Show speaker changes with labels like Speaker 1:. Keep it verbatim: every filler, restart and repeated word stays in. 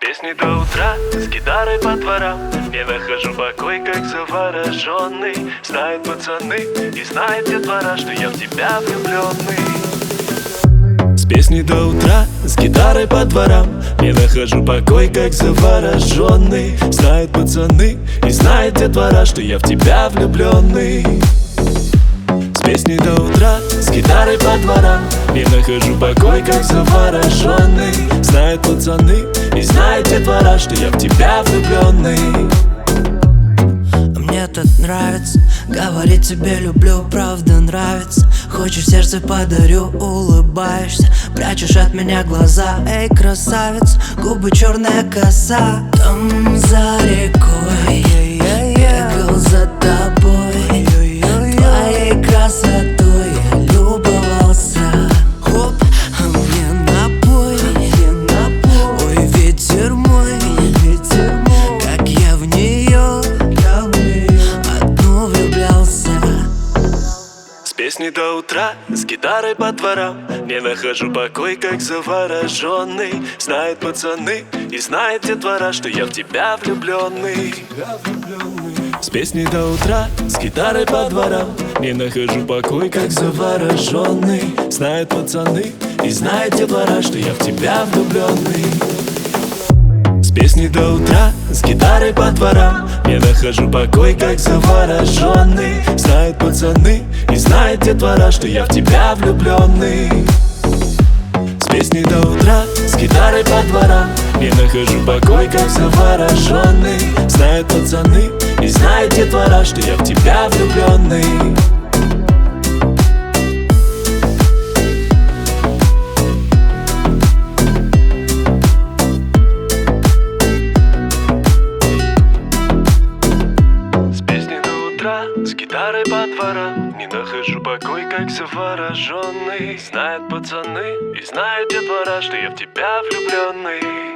Speaker 1: Песни до утра, с гитарой по дворам. Не нахожу покой, как завороженный. Знают пацаны и знает детвора, что я в тебя влюбленный. С песней до утра, с гитарой по дворам. Не нахожу покой, как завороженный. Знают пацаны и знает детвора, что я в тебя влюбленный. С песней до утра, с гитарой по дворам. Не нахожу покой, как завороженный. Знают пацаны и знает детвора, что я в тебя влюбленный.
Speaker 2: Мне так нравится говорить тебе люблю, правда нравится. Хочешь, сердце подарю, улыбаешься. Прячешь от меня глаза, эй, красавец. Губы черная коса. Там за рекой бегал за тобой. Твоей красотой я любовался. Хоп, а мне напой. Ой, ветер мой, как я в нее одну влюблялся.
Speaker 1: С песней до утра, с гитарой по дворам. Не нахожу покой, как завороженный. Знают пацаны и знает детвора, что я в тебя влюбленный. С песней до утра, с гитарой по дворам. Не нахожу покой, как завороженный. Знают пацаны и знает детвора, что я в тебя влюбленный. С песней до утра, с гитарой по дворам. Не нахожу покой, как завороженный. Знают пацаны и знает детвора, что я в тебя влюбленный. С песней до утра, с гитарой по дворам. Не нахожу покой, как завороженный. Знают пацаны и знает детвора, что я в тебя влюбленный. С гитарой по дворам. Не нахожу покой, как завороженный. Знают пацаны и знают детвора, что я в тебя влюбленный.